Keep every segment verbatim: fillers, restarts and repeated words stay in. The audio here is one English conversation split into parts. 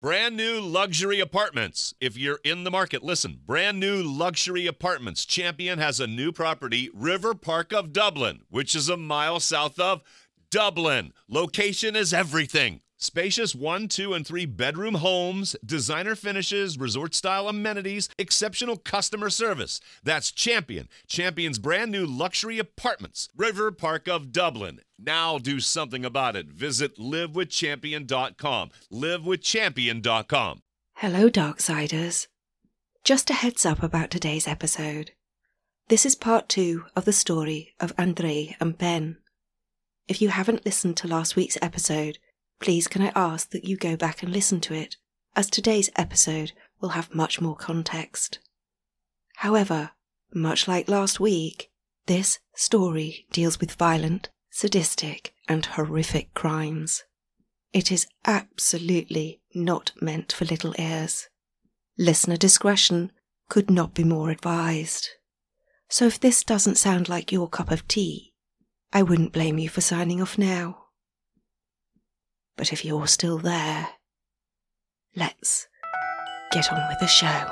Brand new luxury apartments. If you're in the market, listen. Brand new luxury apartments. Champion has a new property, River Park of Dublin, which is a mile south of Dublin. Location is everything. Spacious one, two, and three bedroom homes, designer finishes, resort-style amenities, exceptional customer service. That's Champion. Champion's brand new luxury apartments. River Park of Dublin. Now do something about it. Visit live with champion dot com. live with champion dot com. Hello, Darksiders. Just a heads up about today's episode. This is part two of the story of Andrei and Ben. If you haven't listened to last week's episode, please can I ask that you go back and listen to it, as today's episode will have much more context. However, much like last week, this story deals with violent, sadistic, and horrific crimes. It is absolutely not meant for little ears. Listener discretion could not be more advised. So if this doesn't sound like your cup of tea, I wouldn't blame you for signing off now. But if you're still there, let's get on with the show.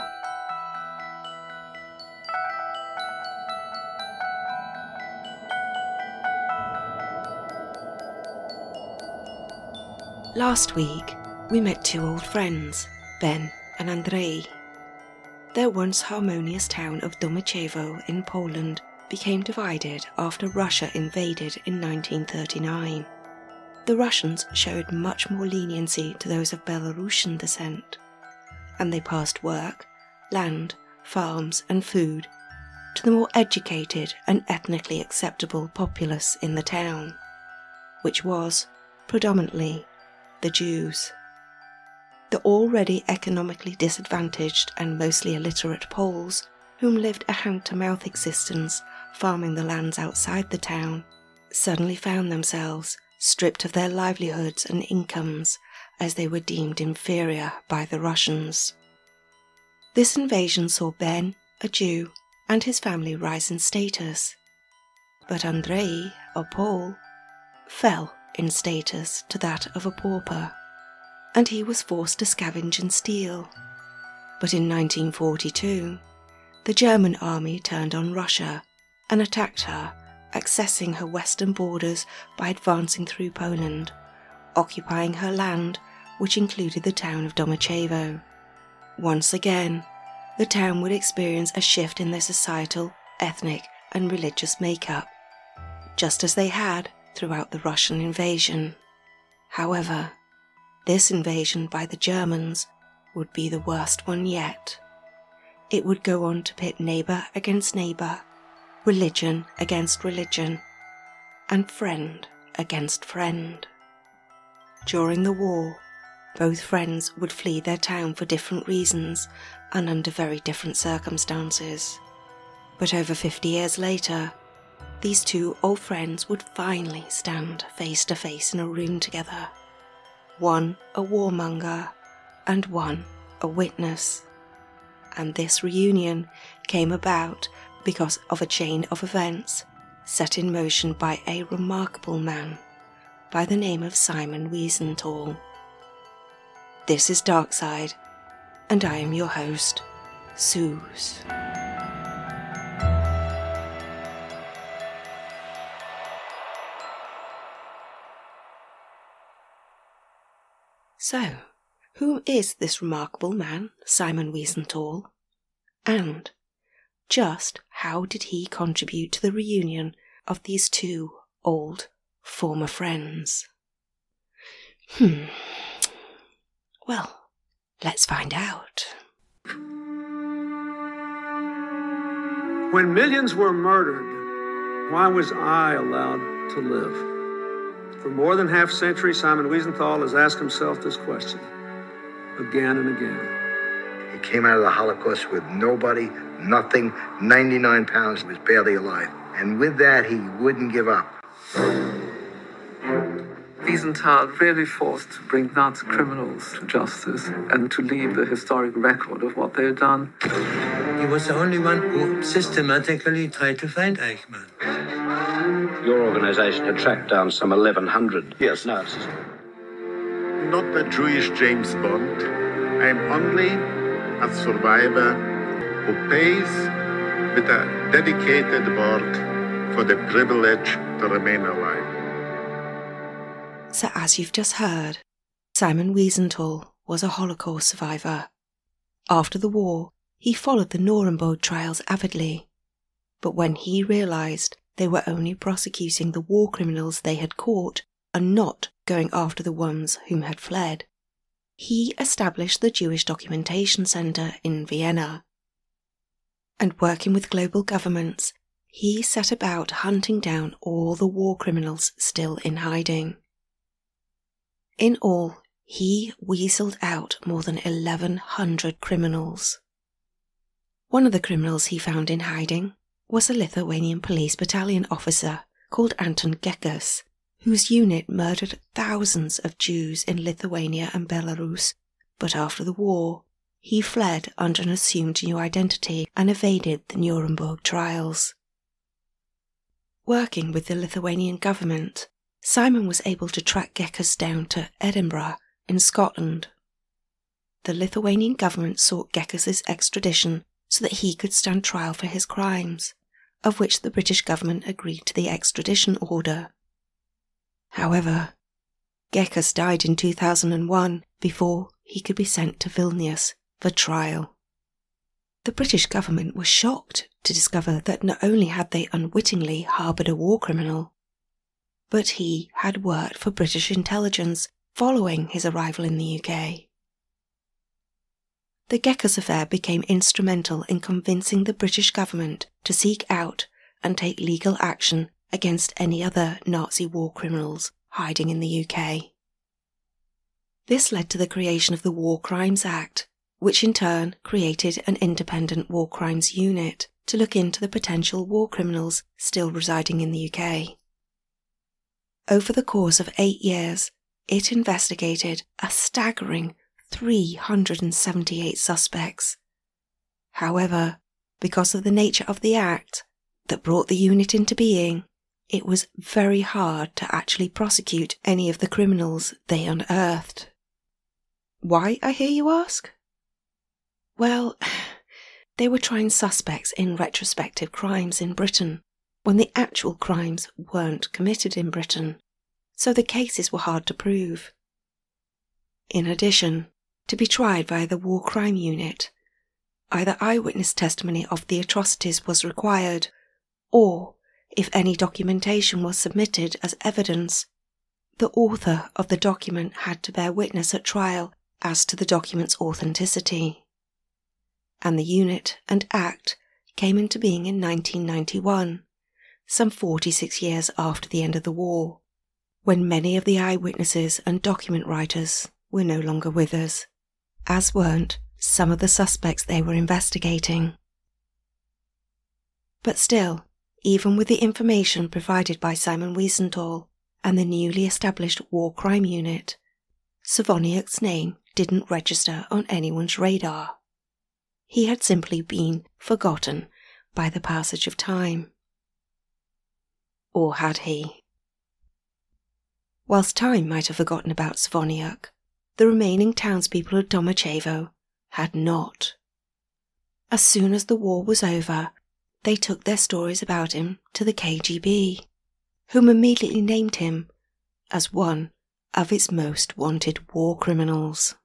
Last week, we met two old friends, Ben and Andrei. Their once harmonious town of Domyszewo in Poland became divided after Russia invaded in nineteen thirty-nine. The Russians showed much more leniency to those of Belarusian descent, and they passed work, land, farms and food to the more educated and ethnically acceptable populace in the town, which was, predominantly, the Jews. The already economically disadvantaged and mostly illiterate Poles, whom lived a hand-to-mouth existence farming the lands outside the town, suddenly found themselves stripped of their livelihoods and incomes as they were deemed inferior by the Russians. This invasion saw Ben, a Jew, and his family rise in status, but Andrei, a Pole, fell in status to that of a pauper, and he was forced to scavenge and steal. But in nineteen forty-two, the German army turned on Russia and attacked her, accessing her western borders by advancing through Poland, occupying her land, which included the town of Domyszewo. Once again, the town would experience a shift in their societal, ethnic, and religious makeup, just as they had throughout the Russian invasion. However, this invasion by the Germans would be the worst one yet. It would go on to pit neighbour against neighbour, religion against religion, and friend against friend. During the war, both friends would flee their town for different reasons and under very different circumstances. But over fifty years later, these two old friends would finally stand face to face in a room together. One a warmonger, and one a witness. And this reunion came about because of a chain of events set in motion by a remarkable man by the name of Simon Wiesenthal. This is Darkside, and I am your host, Suze. So, who is this remarkable man, Simon Wiesenthal? And just how did he contribute to the reunion of these two old former friends? Hmm. Well, let's find out. When millions were murdered, why was I allowed to live? For more than half a century, Simon Wiesenthal has asked himself this question again and again. He came out of the Holocaust with nobody, nothing, ninety-nine pounds. He was barely alive. And with that, he wouldn't give up. Wiesenthal really fought to bring Nazi criminals to justice and to leave a historic record of what they had done. He was the only one who systematically tried to find Eichmann. Your organization had tracked down some eleven hundred. Yes, Nazis. Not the Jewish James Bond. I'm only a survivor who pays with a dedicated work for the privilege to remain alive. So as you've just heard, Simon Wiesenthal was a Holocaust survivor. After the war, he followed the Nuremberg trials avidly. But when he realised they were only prosecuting the war criminals they had caught and not going after the ones whom had fled, he established the Jewish Documentation Centre in Vienna. And working with global governments, he set about hunting down all the war criminals still in hiding. In all, he weaseled out more than eleven hundred criminals. One of the criminals he found in hiding was a Lithuanian police battalion officer called Anton Gekas, whose unit murdered thousands of Jews in Lithuania and Belarus, but after the war, he fled under an assumed new identity and evaded the Nuremberg trials. Working with the Lithuanian government, Simon was able to track Gekas down to Edinburgh in Scotland. The Lithuanian government sought Gekas' extradition so that he could stand trial for his crimes, of which the British government agreed to the extradition order. However, Gekas died in two thousand one before he could be sent to Vilnius for trial. The British government was shocked to discover that not only had they unwittingly harboured a war criminal, but he had worked for British intelligence following his arrival in the U K. The Gekas affair became instrumental in convincing the British government to seek out and take legal action against any other Nazi war criminals hiding in the U K. This led to the creation of the War Crimes Act, which in turn created an independent war crimes unit to look into the potential war criminals still residing in the U K. Over the course of eight years, it investigated a staggering three hundred seventy-eight suspects. However, because of the nature of the act that brought the unit into being, it was very hard to actually prosecute any of the criminals they unearthed. Why, I hear you ask? Well, they were trying suspects in retrospective crimes in Britain, when the actual crimes weren't committed in Britain, so the cases were hard to prove. In addition, to be tried by the War Crime Unit, either eyewitness testimony of the atrocities was required, or, if any documentation was submitted as evidence, the author of the document had to bear witness at trial as to the document's authenticity. And the unit and act came into being in nineteen ninety-one, some forty-six years after the end of the war, when many of the eyewitnesses and document writers were no longer with us, as weren't some of the suspects they were investigating. But still, even with the information provided by Simon Wiesenthal and the newly established War Crime Unit, Słowoniuk's name didn't register on anyone's radar. He had simply been forgotten by the passage of time. Or had he? Whilst time might have forgotten about Słowoniuk, the remaining townspeople of Domaćevo had not. As soon as the war was over, they took their stories about him to the K G B, whom immediately named him as one of its most wanted war criminals.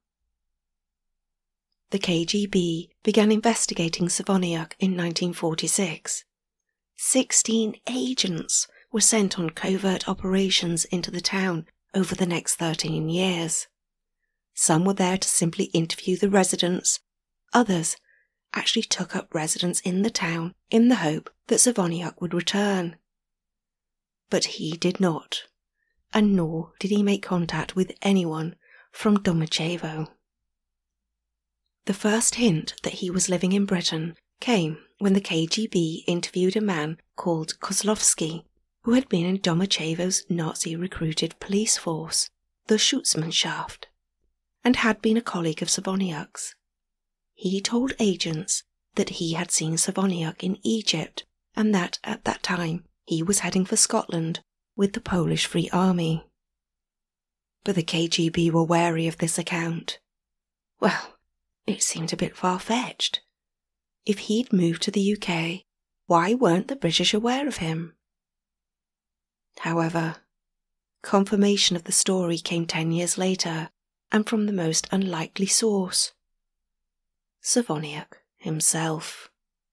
The K G B began investigating Słowoniuk in nineteen forty-six. Sixteen agents were sent on covert operations into the town over the next thirteen years. Some were there to simply interview the residents, others actually took up residence in the town in the hope that Słowoniuk would return. But he did not, and nor did he make contact with anyone from Domaćevo. The first hint that he was living in Britain came when the K G B interviewed a man called Kozlowski, who had been in Domaćevo's Nazi-recruited police force, the Schutzmannschaft, and had been a colleague of Słowoniuk's. He told agents that he had seen Słowoniuk in Egypt and that at that time he was heading for Scotland with the Polish Free Army. But the K G B were wary of this account. Well, it seemed a bit far-fetched. If he'd moved to the U K, why weren't the British aware of him? However, confirmation of the story came ten years later, and from the most unlikely source. Savoniac himself.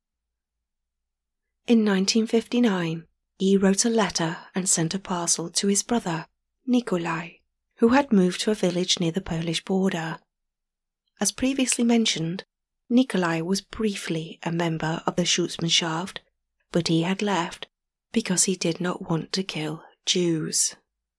In nineteen fifty-nine, he wrote a letter and sent a parcel to his brother, Nikolai, who had moved to a village near the Polish border. As previously mentioned, Nikolai was briefly a member of the Schutzmannschaft, but he had left because he did not want to kill Jews.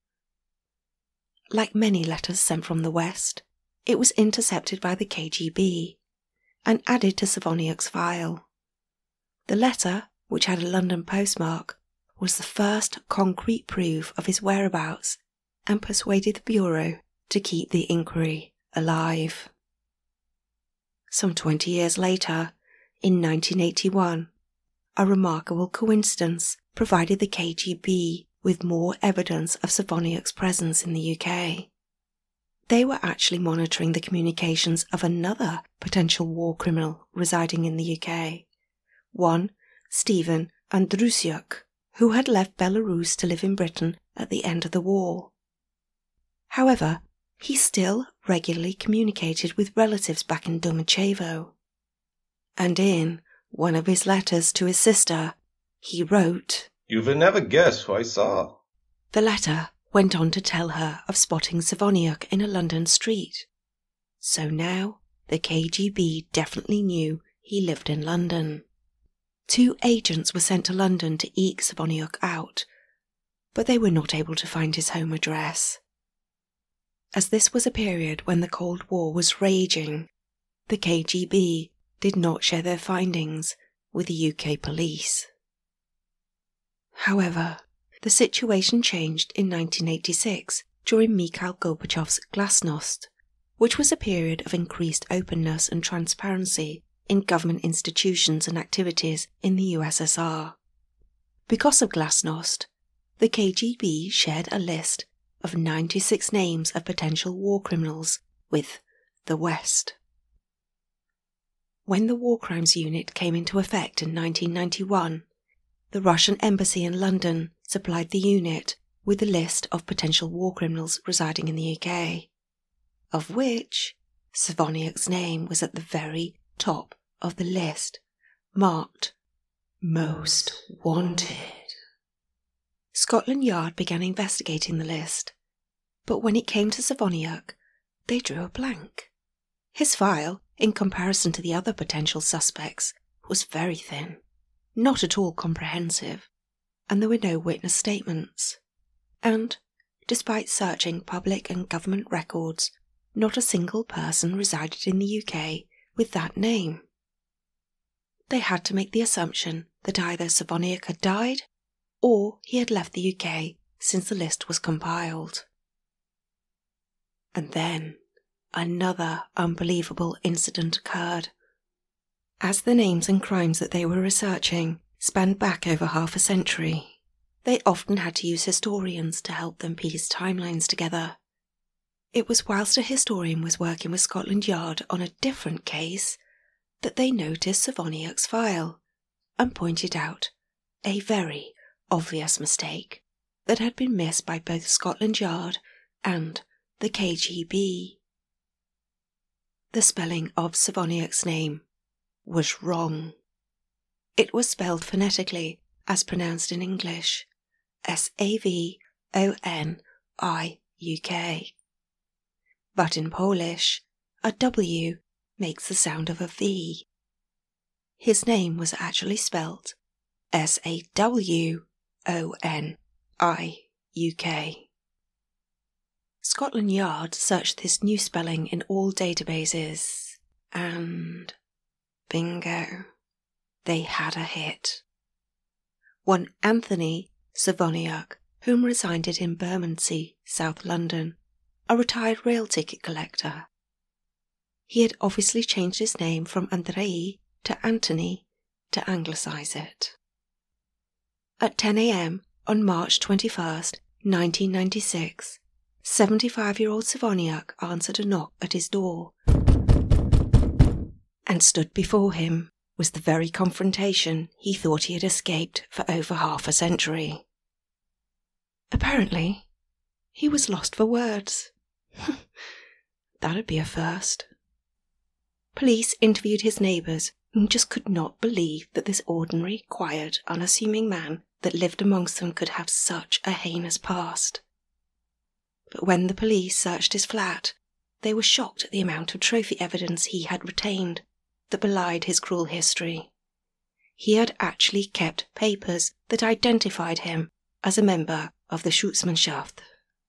Like many letters sent from the West, it was intercepted by the K G B and added to Savoniac's file. The letter, which had a London postmark, was the first concrete proof of his whereabouts and persuaded the Bureau to keep the inquiry alive. Some twenty years later, in nineteen eighty-one, a remarkable coincidence provided the K G B with more evidence of Savoniac's presence in the U K. They were actually monitoring the communications of another potential war criminal residing in the U K, one Stephen Andrusiuk, who had left Belarus to live in Britain at the end of the war. However, he still regularly communicated with relatives back in Domachevo. And in one of his letters to his sister, he wrote, "You will never guess who I saw." The letter went on to tell her of spotting Savoniac in a London street. So now the K G B definitely knew he lived in London. Two agents were sent to London to eke Savoniac out, but they were not able to find his home address. As this was a period when the Cold War was raging, the K G B did not share their findings with the U K police. However, the situation changed in nineteen eighty-six during Mikhail Gorbachev's Glasnost, which was a period of increased openness and transparency in government institutions and activities in the U S S R. Because of Glasnost, the K G B shared a list of ninety-six names of potential war criminals with the West. When the War Crimes Unit came into effect in nineteen ninety-one, the Russian embassy in London supplied the unit with a list of potential war criminals residing in the U K, of which Savoniac's name was at the very top of the list, marked Most Wanted. Scotland Yard began investigating the list, but when it came to Savoniac, they drew a blank. His file, in comparison to the other potential suspects, was very thin, not at all comprehensive, and there were no witness statements. And, despite searching public and government records, not a single person resided in the U K with that name. They had to make the assumption that either Savoniac had died or he had left the U K since the list was compiled. And then another unbelievable incident occurred. As the names and crimes that they were researching spanned back over half a century, they often had to use historians to help them piece timelines together. It was whilst a historian was working with Scotland Yard on a different case that they noticed Savoniac's file and pointed out a very obvious mistake that had been missed by both Scotland Yard and the K G B. The spelling of Savoniac's name was wrong. It was spelled phonetically as pronounced in English, S A V O N I U K. But in Polish, a W makes the sound of a V. His name was actually spelt S A W O N I U K. Scotland Yard searched this new spelling in all databases, and bingo, they had a hit. One Anthony Savoniac, whom resided in Bermondsey, South London, a retired rail ticket collector. He had obviously changed his name from Andrei to Anthony to anglicise it. At ten a.m. on March twenty-first, nineteen ninety-six, seventy-five-year-old Savoniac answered a knock at his door. And stood before him was the very confrontation he thought he had escaped for over half a century. Apparently, he was lost for words. That'd be a first. Police interviewed his neighbours, who just could not believe that this ordinary, quiet, unassuming man that lived amongst them could have such a heinous past. But when the police searched his flat, they were shocked at the amount of trophy evidence he had retained that belied his cruel history. He had actually kept papers that identified him as a member of the Schutzmannschaft.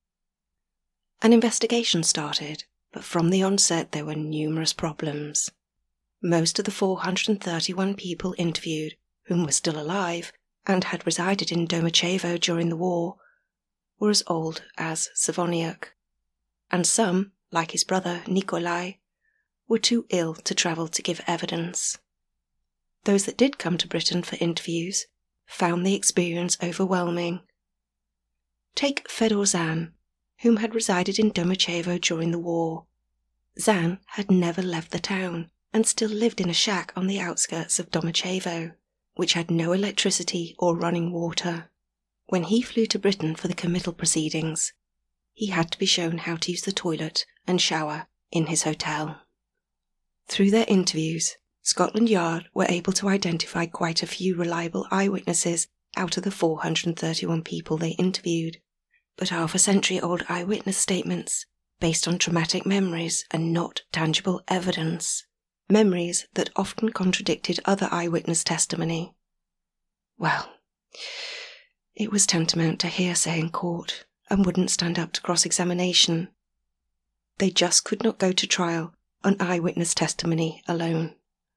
An investigation started, but from the onset there were numerous problems. Most of the four hundred thirty-one people interviewed, whom were still alive and had resided in Domačevo during the war, were as old as Savoniuk, and some, like his brother Nikolai, were too ill to travel to give evidence. Those that did come to Britain for interviews found the experience overwhelming. Take Fedor Zan, whom had resided in Domačevo during the war. Zan had never left the town and still lived in a shack on the outskirts of Domačevo, which had no electricity or running water. When he flew to Britain for the committal proceedings, he had to be shown how to use the toilet and shower in his hotel. Through their interviews, Scotland Yard were able to identify quite a few reliable eyewitnesses out of the four hundred thirty-one people they interviewed, but half-a-century-old eyewitness statements based on traumatic memories and not tangible evidence, memories that often contradicted other eyewitness testimony. Well, it was tantamount to hearsay in court and wouldn't stand up to cross-examination. They just could not go to trial on eyewitness testimony alone.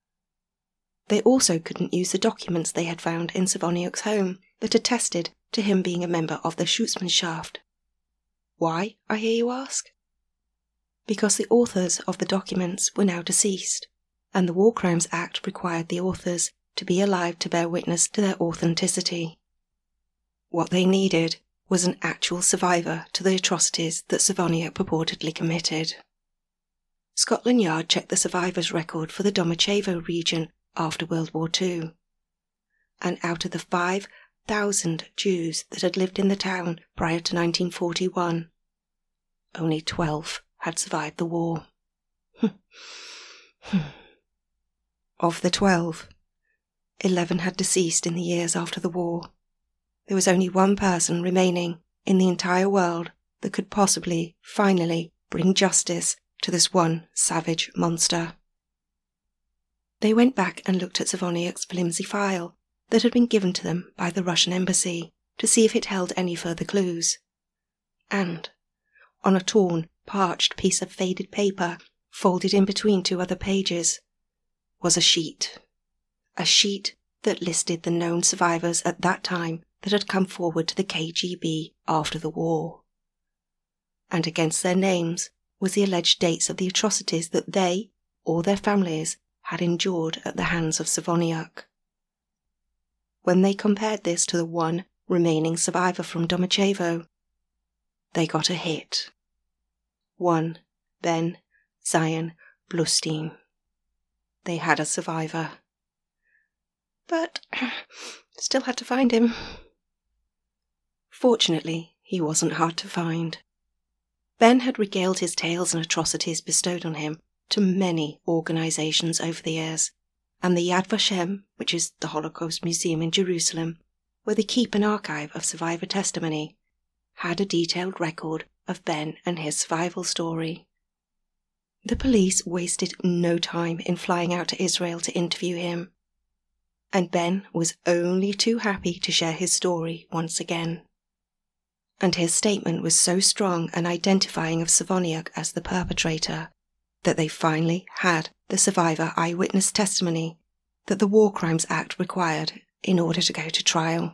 They also couldn't use the documents they had found in Savoniuk's home that attested to him being a member of the Schutzmannschaft. Why, I hear you ask? Because the authors of the documents were now deceased, and the War Crimes Act required the authors to be alive to bear witness to their authenticity. What they needed was an actual survivor to the atrocities that Savoniuk purportedly committed. Scotland Yard checked the survivors' record for the Domačevo region after World War Two, and out of the five thousand Jews that had lived in the town prior to nineteen forty-one, only twelve had survived the war. Of the twelve, eleven had deceased in the years after the war. There was only one person remaining in the entire world that could possibly, finally, bring justice to this one savage monster. They went back and looked at Savoniuk's flimsy file that had been given to them by the Russian embassy to see if it held any further clues. And, on a torn, parched piece of faded paper, folded in between two other pages, was a sheet. A sheet that listed the known survivors at that time that had come forward to the K G B after the war. And against their names was the alleged dates of the atrocities that they, or their families, had endured at the hands of Savoniuk. When they compared this to the one remaining survivor from Domačevo, they got a hit. One Ben Zion Blustein. They had a survivor. But still had to find him. Fortunately, he wasn't hard to find. Ben had regaled his tales and atrocities bestowed on him to many organisations over the years, and the Yad Vashem, which is the Holocaust Museum in Jerusalem, where they keep an archive of survivor testimony, had a detailed record of Ben and his survival story. The police wasted no time in flying out to Israel to interview him, and Ben was only too happy to share his story once again. And his statement was so strong and identifying of Savoniuk as the perpetrator that they finally had the survivor eyewitness testimony that the War Crimes Act required in order to go to trial.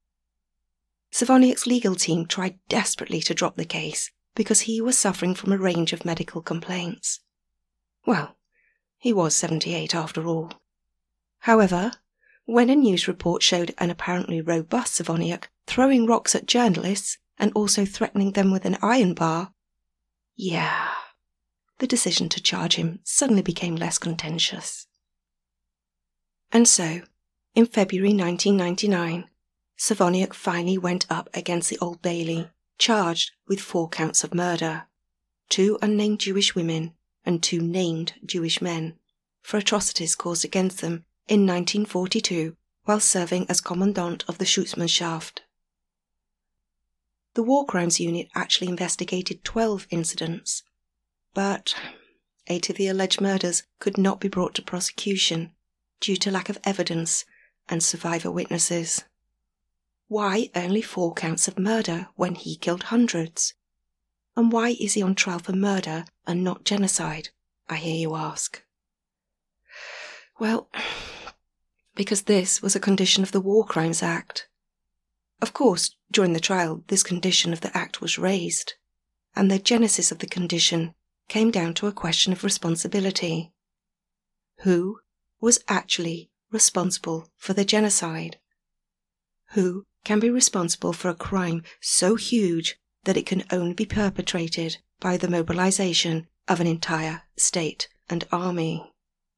Savoniuk's legal team tried desperately to drop the case because he was suffering from a range of medical complaints. Well, he was seventy-eight after all. However, when a news report showed an apparently robust Savoniuk throwing rocks at journalists and also threatening them with an iron bar, yeah, the decision to charge him suddenly became less contentious. And so, in February nineteen ninety-nine, Savoniuk finally went up against the Old Bailey, charged with four counts of murder, two unnamed Jewish women and two named Jewish men, for atrocities caused against them in nineteen forty-two while serving as commandant of the Schutzmannschaft. The War Crimes Unit actually investigated twelve incidents, but eight of the alleged murders could not be brought to prosecution due to lack of evidence and survivor witnesses. Why only four counts of murder when he killed hundreds? And why is he on trial for murder and not genocide, I hear you ask? Well, because this was a condition of the War Crimes Act. Of course, during the trial, this condition of the Act was raised, and the genesis of the condition came down to a question of responsibility. Who was actually responsible for the genocide? Who can be responsible for a crime so huge that it can only be perpetrated by the mobilization of an entire state and army?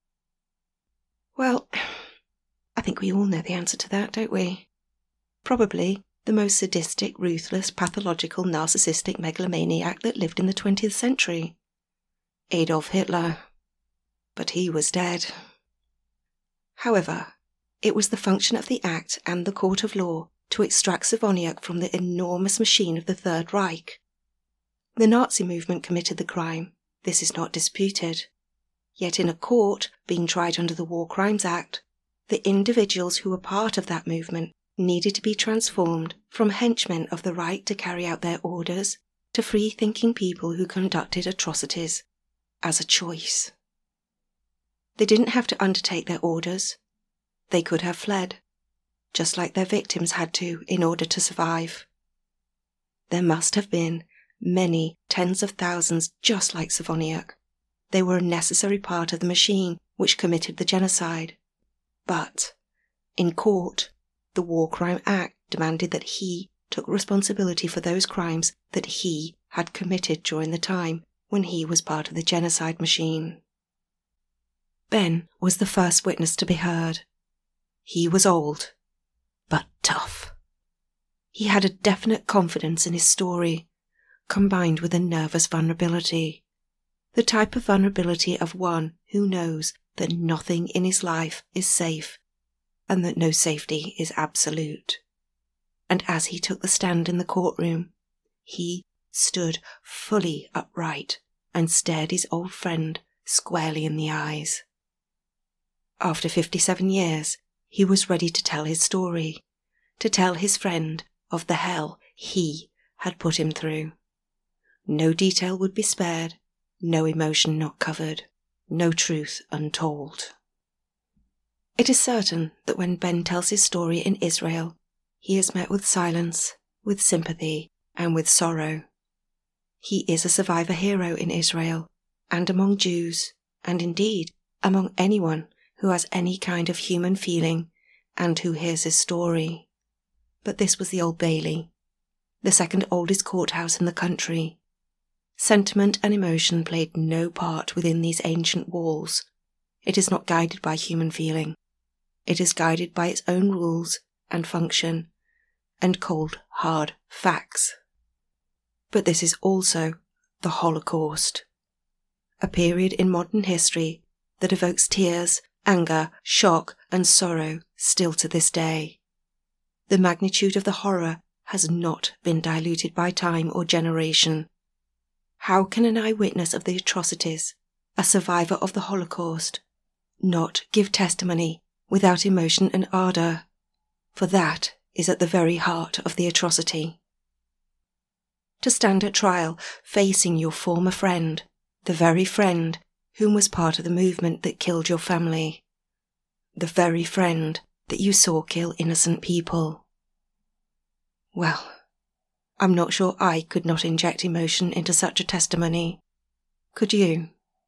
Well, I think we all know the answer to that, don't we? Probably the most sadistic, ruthless, pathological, narcissistic megalomaniac that lived in the twentieth century. Adolf Hitler. But he was dead. However, it was the function of the Act and the court of law to extract Savoniuk from the enormous machine of the Third Reich. The Nazi movement committed the crime, this is not disputed. Yet in a court being tried under the War Crimes Act, the individuals who were part of that movement needed to be transformed from henchmen of the right to carry out their orders to free-thinking people who conducted atrocities as a choice. They didn't have to undertake their orders. They could have fled, just like their victims had to in order to survive. There must have been many tens of thousands just like Savoniuk. They were a necessary part of the machine which committed the genocide. But, in court, the War Crime Act demanded that he took responsibility for those crimes that he had committed during the time when he was part of the genocide machine. Ben was the first witness to be heard. He was old, but tough. He had a definite confidence in his story, combined with a nervous vulnerability. The type of vulnerability of one who knows that nothing in his life is safe, and that no safety is absolute. And as he took the stand in the courtroom, he stood fully upright and stared his old friend squarely in the eyes. After fifty-seven years, he was ready to tell his story, to tell his friend of the hell he had put him through. No detail would be spared, no emotion not covered, no truth untold. It is certain that when Ben tells his story in Israel, he is met with silence, with sympathy, and with sorrow. He is a survivor hero in Israel, and among Jews, and indeed among anyone who has any kind of human feeling and who hears his story. But this was the Old Bailey, the second oldest courthouse in the country. Sentiment and emotion played no part within these ancient walls. It is not guided by human feeling. It is guided by its own rules and function, and cold, hard facts. But this is also the Holocaust, a period in modern history that evokes tears, anger, shock, and sorrow still to this day. The magnitude of the horror has not been diluted by time or generation. How can an eyewitness of the atrocities, a survivor of the Holocaust, not give testimony without emotion and ardour? For that is at the very heart of the atrocity. To stand at trial facing your former friend, the very friend whom was part of the movement that killed your family, the very friend that you saw kill innocent people. Well, I'm not sure I could not inject emotion into such a testimony. Could you?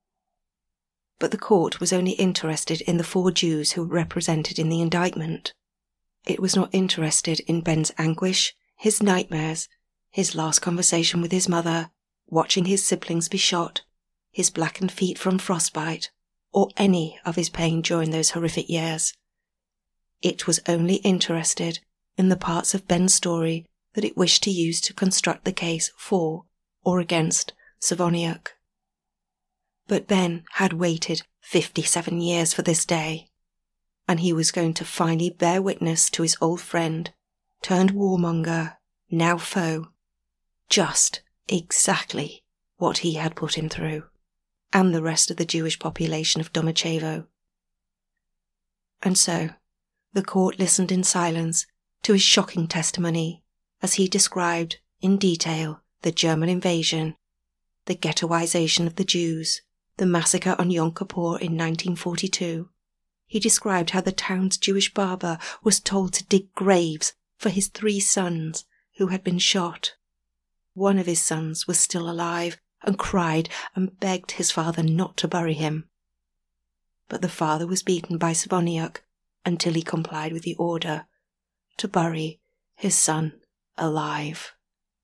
But the court was only interested in the four Jews who were represented in the indictment. It was not interested in Ben's anguish, his nightmares, his last conversation with his mother, watching his siblings be shot, his blackened feet from frostbite, or any of his pain during those horrific years. It was only interested in the parts of Ben's story that it wished to use to construct the case for or against Savonius. But Ben had waited fifty-seven years for this day, and he was going to finally bear witness to his old friend, turned warmonger, now foe, just exactly what he had put him through, and the rest of the Jewish population of Domačevo. And so, the court listened in silence to his shocking testimony as he described in detail the German invasion, the ghettoization of the Jews, the massacre on Yom Kippur in nineteen forty-two. He described how the town's Jewish barber was told to dig graves for his three sons who had been shot. One of his sons was still alive and cried and begged his father not to bury him. But the father was beaten by Savonius until he complied with the order to bury his son alive.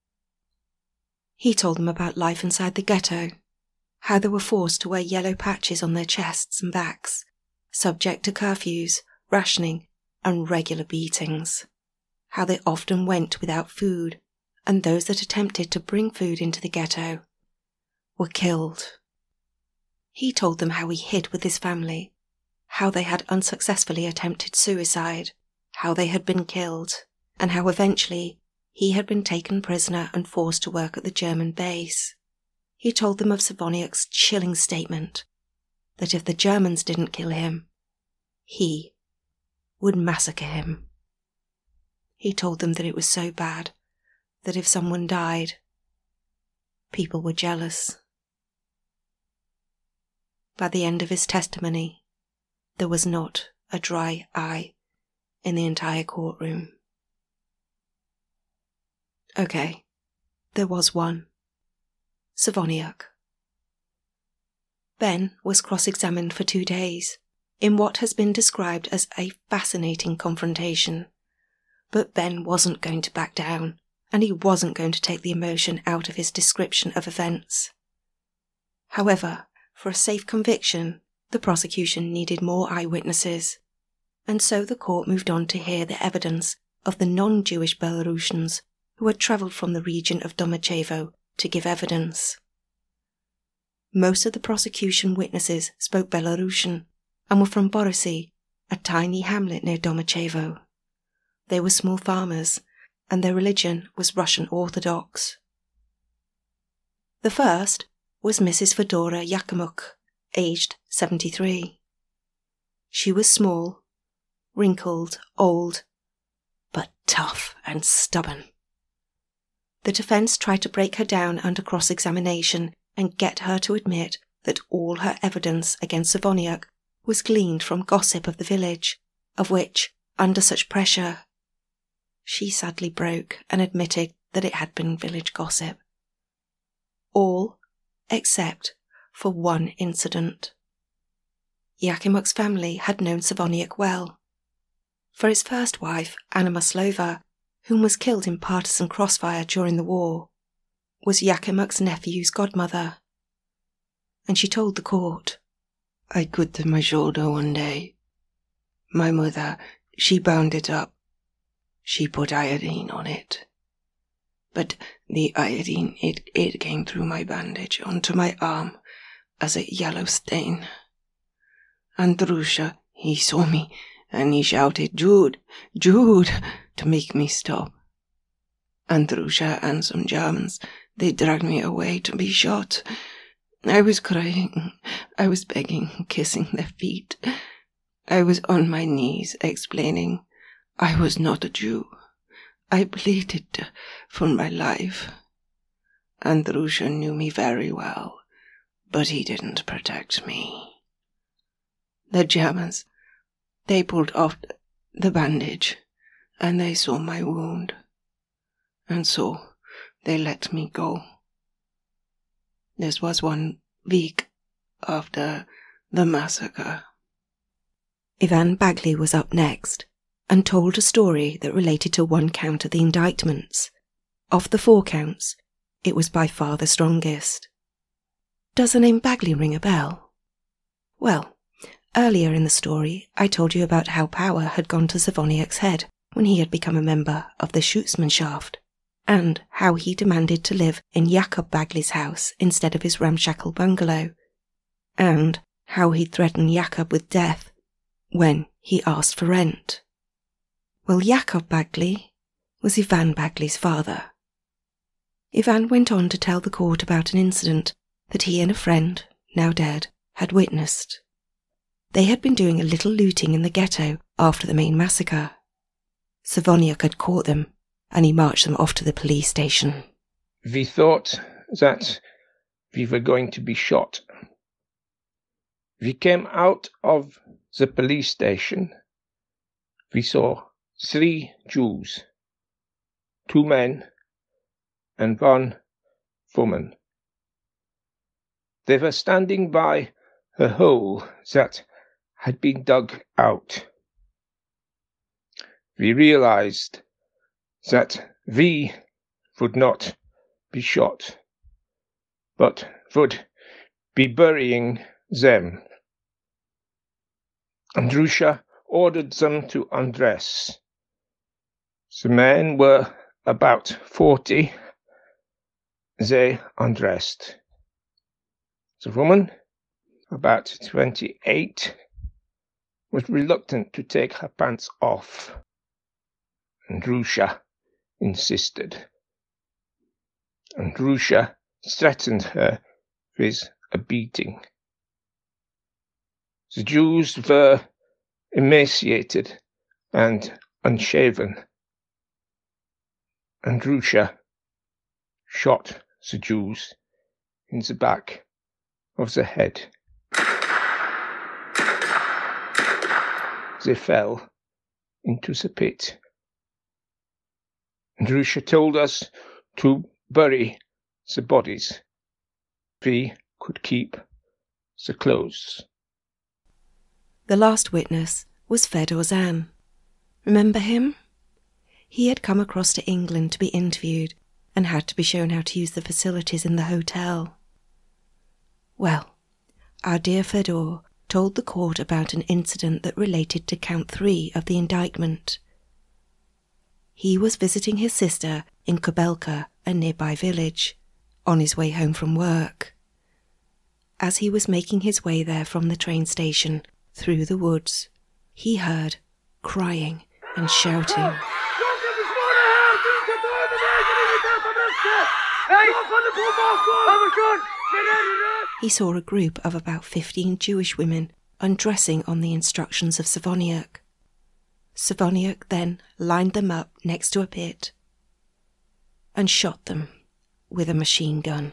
He told them about life inside the ghetto, how they were forced to wear yellow patches on their chests and backs, subject to curfews, rationing, and regular beatings, how they often went without food, and those that attempted to bring food into the ghetto were killed. He told them how he hid with his family, how they had unsuccessfully attempted suicide, how they had been killed, and how eventually he had been taken prisoner and forced to work at the German base. He told them of Savonius' chilling statement that if the Germans didn't kill him, he would massacre him. He told them that it was so bad that if someone died, people were jealous. By the end of his testimony, there was not a dry eye in the entire courtroom. Okay, there was one. Savonius. Ben was cross-examined for two days in what has been described as a fascinating confrontation. But Ben wasn't going to back down, and he wasn't going to take the emotion out of his description of events. However, for a safe conviction, the prosecution needed more eyewitnesses, and so the court moved on to hear the evidence of the non-Jewish Belarusians who had travelled from the region of Domačevo to give evidence. Most of the prosecution witnesses spoke Belarusian and were from Borisy, a tiny hamlet near Domačevo. They were small farmers, and their religion was Russian Orthodox. The first was Missus Fedora Yakimuk, aged seventy-three. She was small, wrinkled, old, but tough and stubborn. The defence tried to break her down under cross-examination and get her to admit that all her evidence against Savonius was gleaned from gossip of the village, of which, under such pressure, she sadly broke and admitted that it had been village gossip. All except for one incident. Yakimuk's family had known Savonius well. For his first wife, Anna Maslova, whom was killed in partisan crossfire during the war, was Yakimuk's nephew's godmother. And she told the court, "I cut my shoulder one day. My mother, she bound it up. She put iodine on it. But the iodine, it, it came through my bandage onto my arm as a yellow stain. Andrusha, he saw me, and he shouted, 'Jude, Jude,' to make me stop. Andrusha and some Germans, they dragged me away to be shot. I was crying, I was begging, kissing their feet. I was on my knees explaining I was not a Jew. I pleaded for my life. Andrusha knew me very well, but he didn't protect me. The Germans, they pulled off the bandage, and they saw my wound, and so they let me go. This was one week after the massacre." Ivan Bagley was up next and told a story that related to one count of the indictments. Of the four counts, it was by far the strongest. Does the name Bagley ring a bell? Well, earlier in the story, I told you about how power had gone to Savoniac's head when he had become a member of the Schutzmannschaft, and how he demanded to live in Jacob Bagley's house instead of his ramshackle bungalow, and how he threatened Jacob with death when he asked for rent. Well, Jacob Bagley was Ivan Bagley's father. Ivan went on to tell the court about an incident that he and a friend, now dead, had witnessed. They had been doing a little looting in the ghetto after the main massacre. Savoniac had caught them, and he marched them off to the police station. We thought that we were going to be shot. We came out of the police station. We saw three Jews, two men and one woman. They were standing by a hole that had been dug out. We realized that we would not be shot, but would be burying them. Andrusha ordered them to undress. The men were about forty. They undressed. The woman, about twenty-eight, was reluctant to take her pants off. Andrusha insisted. Andrusha threatened her with a beating. The Jews were emaciated and unshaven. Andrusha shot the Jews in the back of the head. They fell into the pit. Andrusha told us to bury the bodies. We could keep the clothes. The last witness was Fedor Zan. Remember him? He had come across to England to be interviewed and had to be shown how to use the facilities in the hotel. Well, our dear Fedor told the court about an incident that related to count three of the indictment. He was visiting his sister in Kobelka, a nearby village, on his way home from work. As he was making his way there from the train station through the woods, he heard crying and shouting. He saw a group of about fifteen Jewish women undressing on the instructions of Savoniac. Savoniac then lined them up next to a pit and shot them with a machine gun.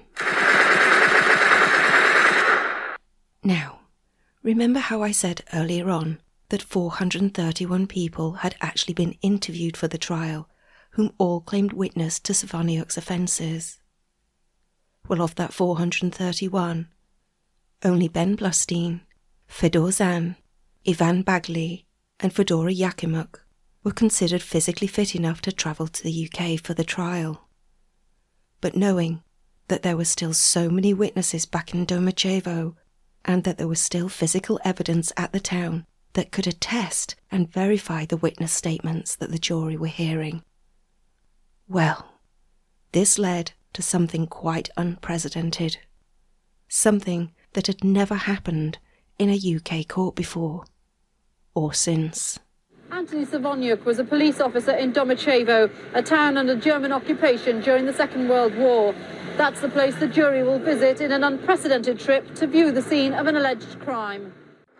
Now, remember how I said earlier on that four hundred thirty-one people had actually been interviewed for the trial, whom all claimed witness to Savoniac's offences? Well, of that four hundred thirty-one, only Ben Blustein, Fedor Zan, Ivan Bagley, and Fedora Yakimuk were considered physically fit enough to travel to the U K for the trial. But knowing that there were still so many witnesses back in Domachevo, and that there was still physical evidence at the town that could attest and verify the witness statements that the jury were hearing, well, this led to something quite unprecedented. Something that had never happened in a U K court before, or since. Anthony Savoniac was a police officer in Domachevo, a town under German occupation during the Second World War. That's the place the jury will visit in an unprecedented trip to view the scene of an alleged crime.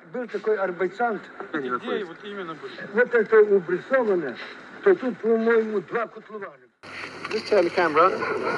Just turn the camera.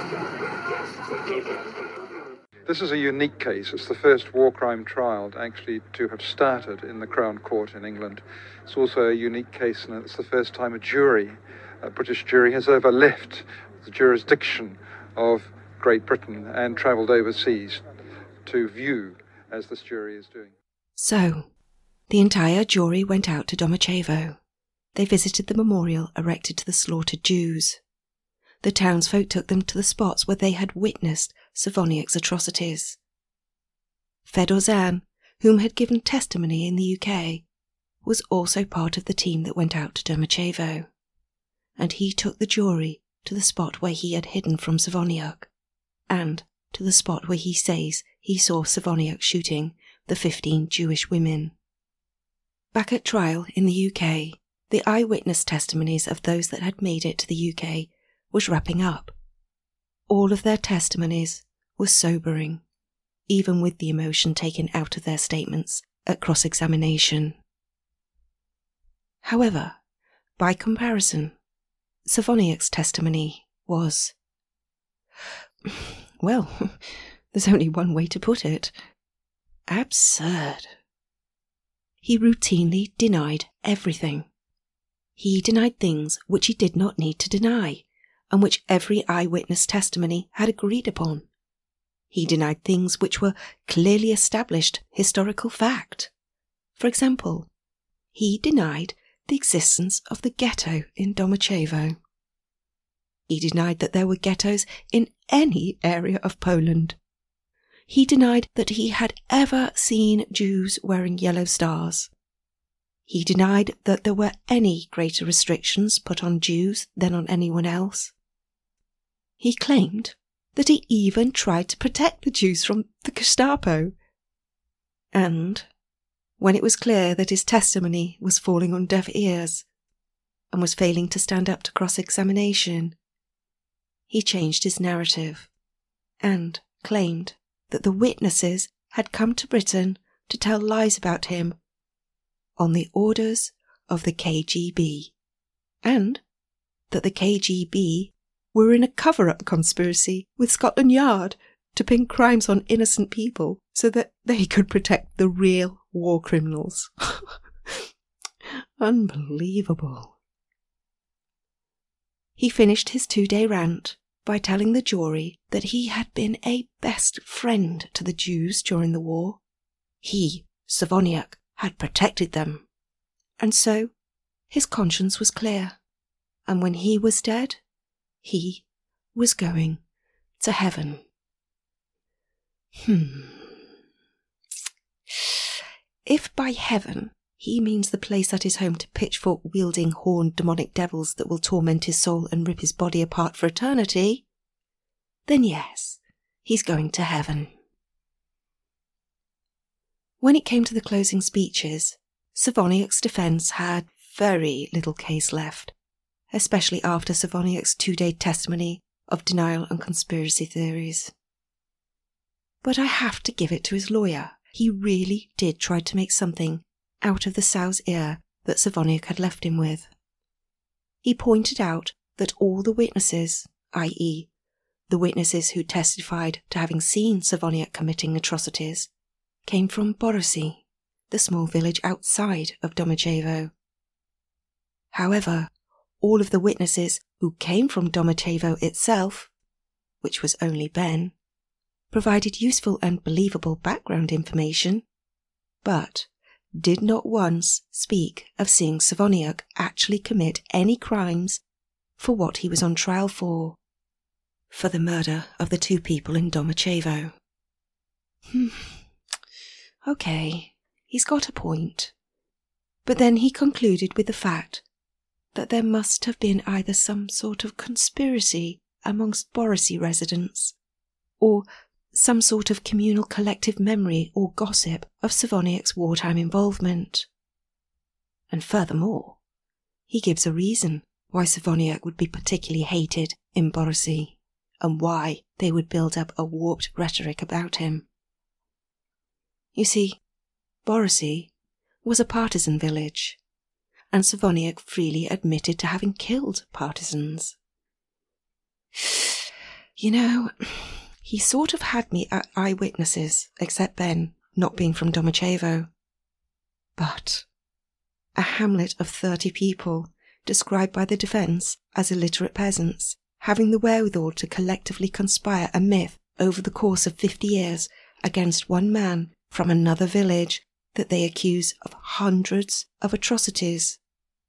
This is a unique case. It's the first war crime trial actually to have started in the Crown Court in England. It's also a unique case, and it's the first time a jury, a British jury, has ever left the jurisdiction of Great Britain and travelled overseas to view, as this jury is doing. So, the entire jury went out to Domachevo. They visited the memorial erected to the slaughtered Jews. The townsfolk took them to the spots where they had witnessed Savoniac's atrocities. Fedor Zan, whom had given testimony in the U K, was also part of the team that went out to Domachevo, and he took the jury to the spot where he had hidden from Savoniuk, and to the spot where he says he saw Savoniuk shooting the fifteen Jewish women. Back at trial in the U K, the eyewitness testimonies of those that had made it to the U K was wrapping up. All of their testimonies were sobering, even with the emotion taken out of their statements at cross-examination. However, by comparison, Savoniuk's testimony was, well, there's only one way to put it, absurd. He routinely denied everything. He denied things which he did not need to deny, and which every eyewitness testimony had agreed upon. He denied things which were clearly established historical fact. For example, he denied the existence of the ghetto in Domachevo. He denied that there were ghettos in any area of Poland. He denied that he had ever seen Jews wearing yellow stars. He denied that there were any greater restrictions put on Jews than on anyone else. He claimed that he even tried to protect the Jews from the Gestapo. And when it was clear that his testimony was falling on deaf ears and was failing to stand up to cross-examination, he changed his narrative and claimed that the witnesses had come to Britain to tell lies about him on the orders of the K G B, and that the K G B were in a cover-up conspiracy with Scotland Yard to pin crimes on innocent people so that they could protect the real war criminals. Unbelievable. He finished his two-day rant by telling the jury that he had been a best friend to the Jews during the war. He, Savoniuk, had protected them. And so his conscience was clear. And when he was dead, he was going to heaven. Hmm. If by heaven he means the place that is home to pitchfork-wielding horned demonic devils that will torment his soul and rip his body apart for eternity, then yes, he's going to heaven. When it came to the closing speeches, Savoniuk's defence had very little case left, especially after Savoniuk's two-day testimony of denial and conspiracy theories. But I have to give it to his lawyer. He really did try to make something out of the sow's ear that Savoniuk had left him with. He pointed out that all the witnesses, that is, the witnesses who testified to having seen Savoniuk committing atrocities, came from Borisy, the small village outside of Domachevo. However, all of the witnesses who came from Domachevo itself, which was only Ben, provided useful and believable background information, but did not once speak of seeing Savoniuk actually commit any crimes for what he was on trial for, for the murder of the two people in Domachevo. Hmm. Okay, he's got a point. But then he concluded with the fact that there must have been either some sort of conspiracy amongst Borisy residents, or some sort of communal collective memory or gossip of Savoniuk's wartime involvement. And furthermore, he gives a reason why Savoniuk would be particularly hated in Borisy, and why they would build up a warped rhetoric about him. You see, Borisy was a partisan village, and Savoniuk freely admitted to having killed partisans. You know, he sort of had me at eyewitnesses, except Ben, not being from Domachevo. But a hamlet of thirty people, described by the defence as illiterate peasants, having the wherewithal to collectively conspire a myth over the course of fifty years against one man from another village that they accuse of hundreds of atrocities.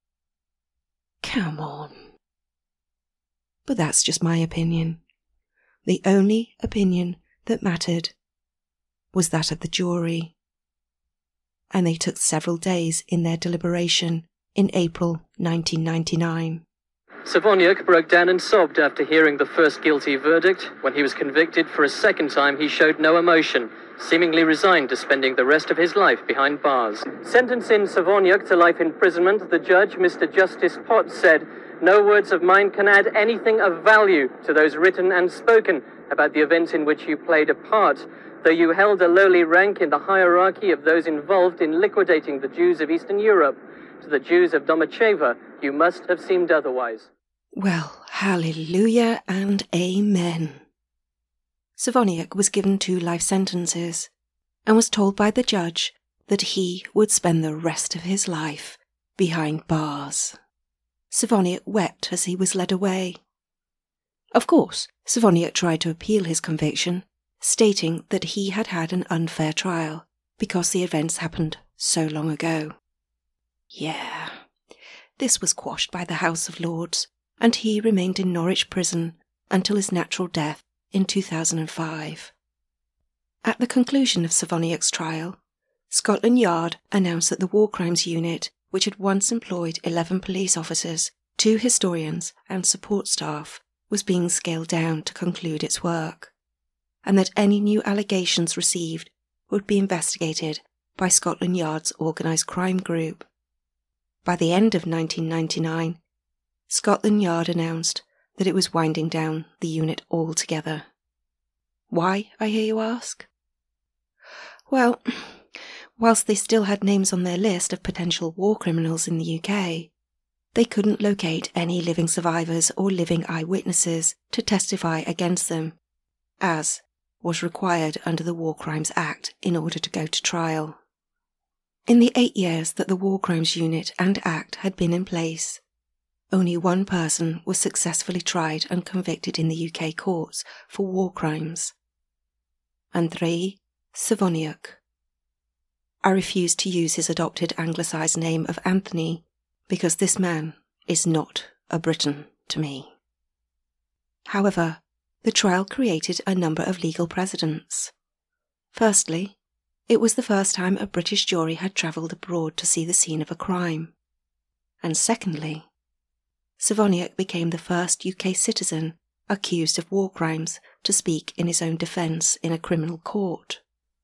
Come on. But that's just my opinion. The only opinion that mattered. was that of the jury. And they took several days in their deliberation in April nineteen ninety-nine. Savoniuk broke down and sobbed after hearing the first guilty verdict. When he was convicted for a second time, he showed no emotion, seemingly resigned to spending the rest of his life behind bars. Sentencing Savoniuk to life imprisonment, the judge, Mister Justice Potts, said, "No words of mine can add anything of value to those written and spoken about the events in which you played a part. Though you held a lowly rank in the hierarchy of those involved in liquidating the Jews of Eastern Europe, to the Jews of Domacheva, you must have seemed otherwise." Well, hallelujah and amen. Savoniuk was given two life sentences and was told by the judge that he would spend the rest of his life behind bars. Savoniuk wept as he was led away. Of course, Savoniuk tried to appeal his conviction, stating that he had had an unfair trial because the events happened so long ago. Yeah, this was quashed by the House of Lords, and he remained in Norwich prison until his natural death in two thousand five. At the conclusion of Savoniuk's trial, Scotland Yard announced that the War Crimes Unit, which had once employed eleven police officers, two historians and support staff, was being scaled down to conclude its work, and that any new allegations received would be investigated by Scotland Yard's organised crime group. By the end of nineteen ninety-nine, Scotland Yard announced that it was winding down the unit altogether. Why, I hear you ask? Well, whilst they still had names on their list of potential war criminals in the U K, they couldn't locate any living survivors or living eyewitnesses to testify against them, as was required under the War Crimes Act in order to go to trial. In the eight years that the War Crimes Unit and Act had been in place, only one person was successfully tried and convicted in the U K courts for war crimes. Andrei Savoniuk. I refuse to use his adopted anglicised name of Anthony because this man is not a Briton to me. However, the trial created a number of legal precedents. Firstly, it was the first time a British jury had travelled abroad to see the scene of a crime. And secondly, Savoniuk became the first U K citizen accused of war crimes to speak in his own defence in a criminal court.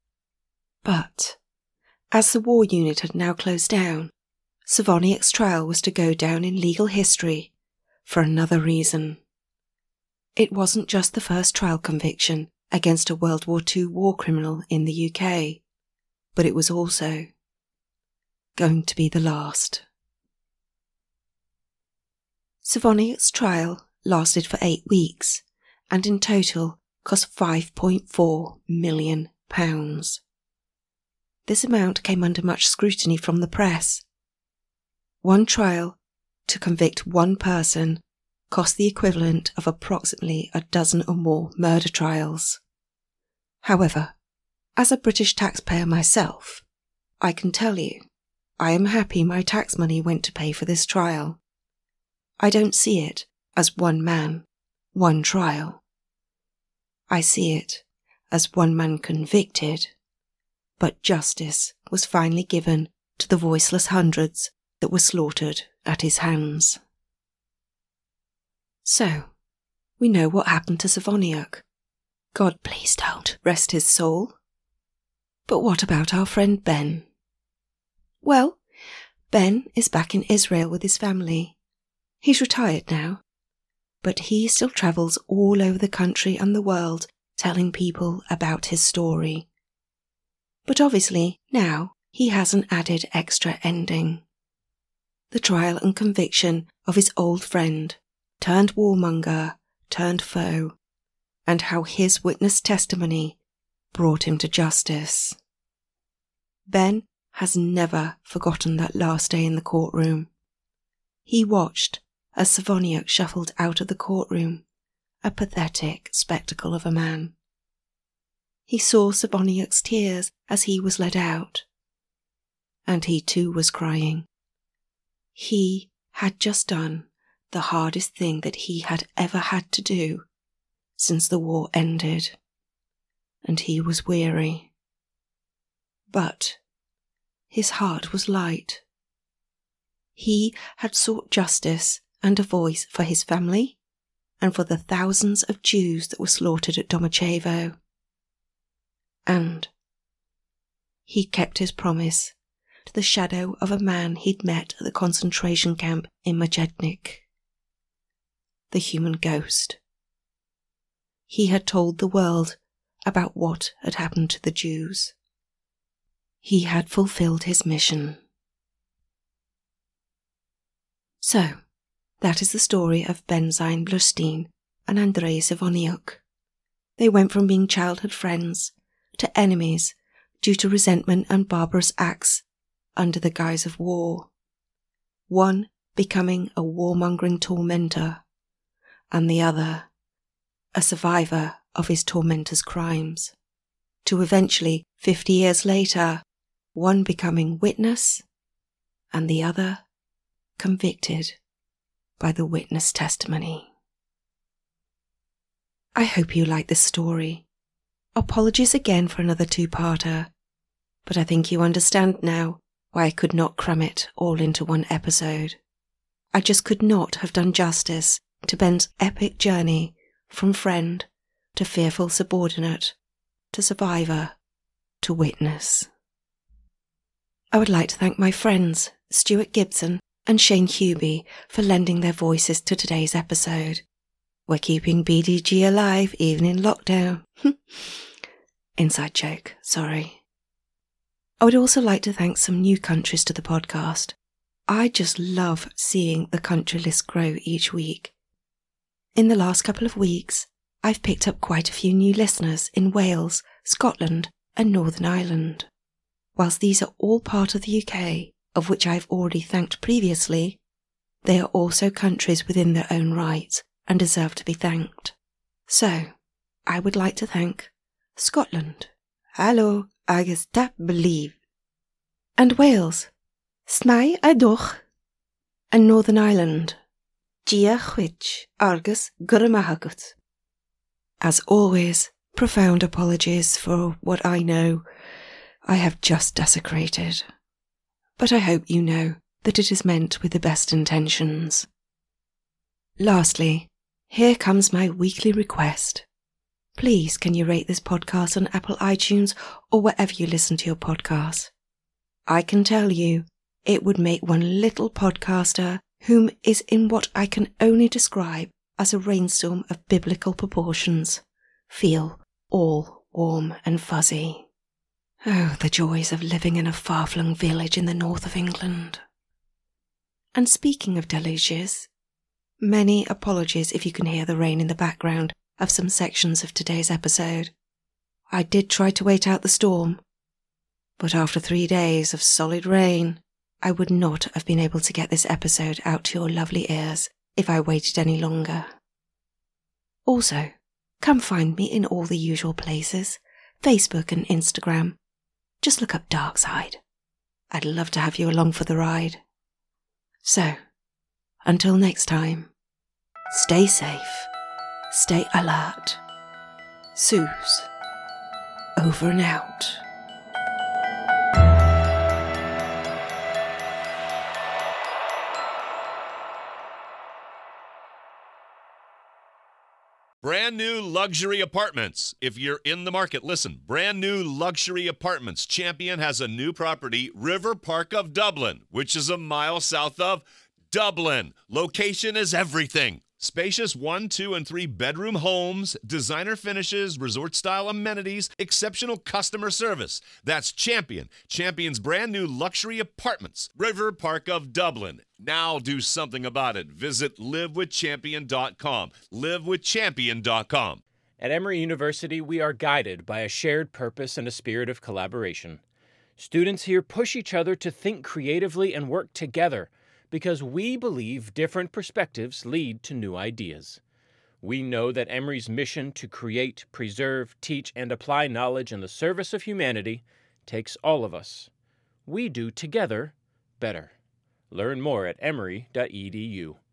But, as the war unit had now closed down, Savoniuk's trial was to go down in legal history for another reason. It wasn't just the first trial conviction against a World War Two war criminal in the U K, but it was also going to be the last. Savoniuk's trial lasted for eight weeks and in total cost five point four million pounds. This amount came under much scrutiny from the press. One trial to convict one person cost the equivalent of approximately a dozen or more murder trials. However, as a British taxpayer myself, I can tell you, I am happy my tax money went to pay for this trial. I don't see it as one man, one trial. I see it as one man convicted, but justice was finally given to the voiceless hundreds that were slaughtered at his hands. So, we know what happened to Savoniuk. God please don't rest his soul. But what about our friend Ben? Well, Ben is back in Israel with his family. He's retired now, but he still travels all over the country and the world telling people about his story. But obviously now he has an added extra ending. The trial and conviction of his old friend, turned warmonger, turned foe, and how his witness testimony brought him to justice. Ben has never forgotten that last day in the courtroom. He watched as Savoniuk shuffled out of the courtroom, a pathetic spectacle of a man. He saw Savoniuk's tears as he was led out, and he too was crying. He had just done the hardest thing that he had ever had to do since the war ended, and he was weary. But his heart was light. He had sought justice and a voice for his family and for the thousands of Jews that were slaughtered at Domodedowo. And he kept his promise to the shadow of a man he'd met at the concentration camp in Majdanek. The human ghost. He had told the world about what had happened to the Jews. He had fulfilled his mission. So, that is the story of Benzain Blustein and Andrei Savoniuk. They went from being childhood friends to enemies due to resentment and barbarous acts under the guise of war. One becoming a warmongering tormentor, and the other a survivor of his tormentor's crimes, to eventually, fifty years later, one becoming witness and the other convicted by the witness testimony. I hope you like this story. Apologies again for another two-parter, but I think you understand now why I could not cram it all into one episode. I just could not have done justice to Ben's epic journey from friend to fearful subordinate to survivor to witness. I would like to thank my friends Stuart Gibson and Shane Hubie for lending their voices to today's episode. We're keeping B D G alive even in lockdown. Inside joke, sorry. I would also like to thank some new countries to the podcast. I just love seeing the country list grow each week. In the last couple of weeks, I've picked up quite a few new listeners in Wales, Scotland and Northern Ireland. Whilst these are all part of the U K, of which I've already thanked previously, they are also countries within their own right and deserve to be thanked. So, I would like to thank Scotland, Hallo, agus da believe, and Wales, Smai adoch, and Northern Ireland, Gia chwich argus guramahagut. As always, profound apologies for what I know I have just desecrated. But I hope you know that it is meant with the best intentions. Lastly, here comes my weekly request. Please can you rate this podcast on Apple iTunes or wherever you listen to your podcasts? I can tell you, it would make one little podcaster whom is in what I can only describe as a rainstorm of biblical proportions feel all warm and fuzzy. Oh, the joys of living in a far-flung village in the north of England. And speaking of deluges, many apologies if you can hear the rain in the background of some sections of today's episode. I did try to wait out the storm, but after three days of solid rain, I would not have been able to get this episode out to your lovely ears if I waited any longer. Also, come find me in all the usual places, Facebook and Instagram. Just look up Darkside. I'd love to have you along for the ride. So, until next time, stay safe, stay alert. Suze, over and out. Brand new luxury apartments. If you're in the market, listen. Brand new luxury apartments. Champion has a new property, River Park of Dublin, which is a mile south of Dublin. Location is everything. Spacious one, two, and three bedroom homes, designer finishes, resort-style amenities, exceptional customer service. That's Champion. Champion's brand new luxury apartments, River Park of Dublin. Now do something about it. Visit live with champion dot com. live with champion dot com. At Emory University, we are guided by a shared purpose and a spirit of collaboration. Students here push each other to think creatively and work together, because we believe different perspectives lead to new ideas. We know that Emory's mission to create, preserve, teach, and apply knowledge in the service of humanity takes all of us. We do together better. Learn more at emory dot e d u.